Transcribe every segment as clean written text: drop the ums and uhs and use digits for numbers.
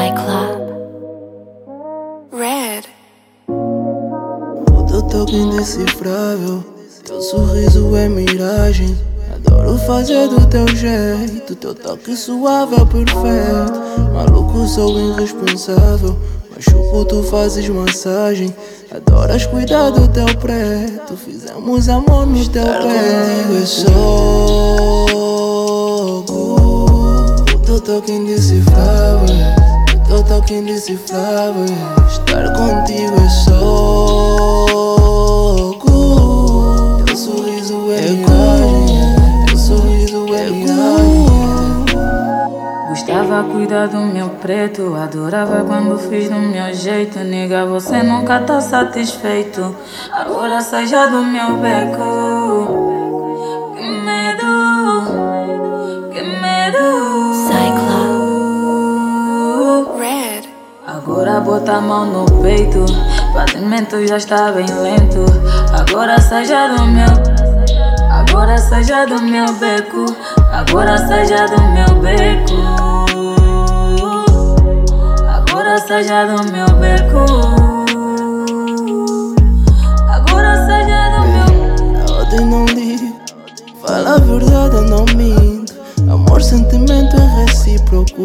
Cyclop. Red. O teu toque indecifrável, teu sorriso é miragem. Adoro fazer do teu jeito, teu toque suave é perfeito. Maluco, sou irresponsável, machuco, tu fazes massagem. Adoras cuidar do teu preto, fizemos amor no teu pé. Contigo é soco. O teu toque indecifrável, o teu toque indecifrável. Estar contigo é soco. Teu sorriso é miragem, teu sorriso é miragem. Gostava cuidar do meu preto, adorava quando fiz do meu jeito. Nega, você nunca tá satisfeito, agora seja do meu beco. Que medo, que medo. Cyclop. Red. Agora bota a mão no peito, batimento já está bem lento. Agora seja do meu, agora seja do meu beco, agora seja do meu beco. Agora seja do meu beco. Agora seja do meu. A ordem não ligo, fala a verdade, eu não minto. Amor, sentimento é recíproco.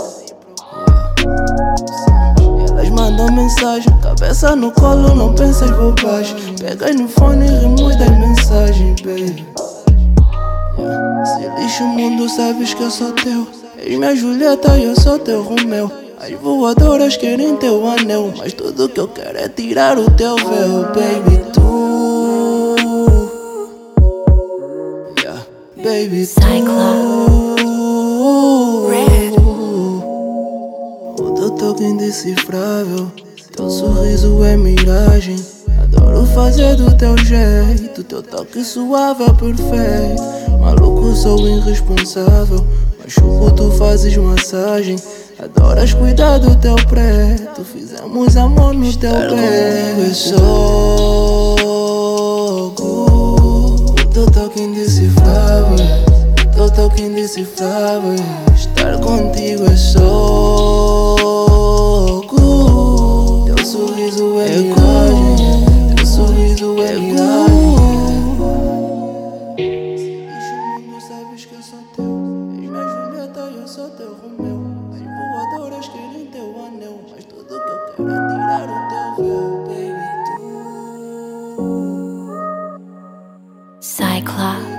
Elas mandam mensagem, cabeça no colo, não pensas bobagem. Pegas no fone e remuda as mensagens, baby. Se lixa o mundo, sabes que eu sou teu. És minha Julieta e eu sou teu Romeu. As voadoras querem teu anel, mas tudo que eu quero é tirar o teu véu, baby, tu. Yeah, baby, tu. Red. O teu toque indecifrável, teu sorriso é miragem. Adoro fazer do teu jeito, teu toque suave é perfeito. Maluco, sou irresponsável, machuco, tu fazes massagem. Adoras cuidar do teu preto, fizemos amor no teu pé. Contigo é soco. O teu toque indecifrável, o teu toque indecifrável. Estar contigo é soco. Teu sorriso é miragem, teu sorriso é miragem. Deixa o mundo, sabes que eu sou teu. És minha Julieta e eu sou teu Romeu. As voadoras querem teu anel, mas tudo que eu quero é tirar o teu véu, baby, tu. Cyclop.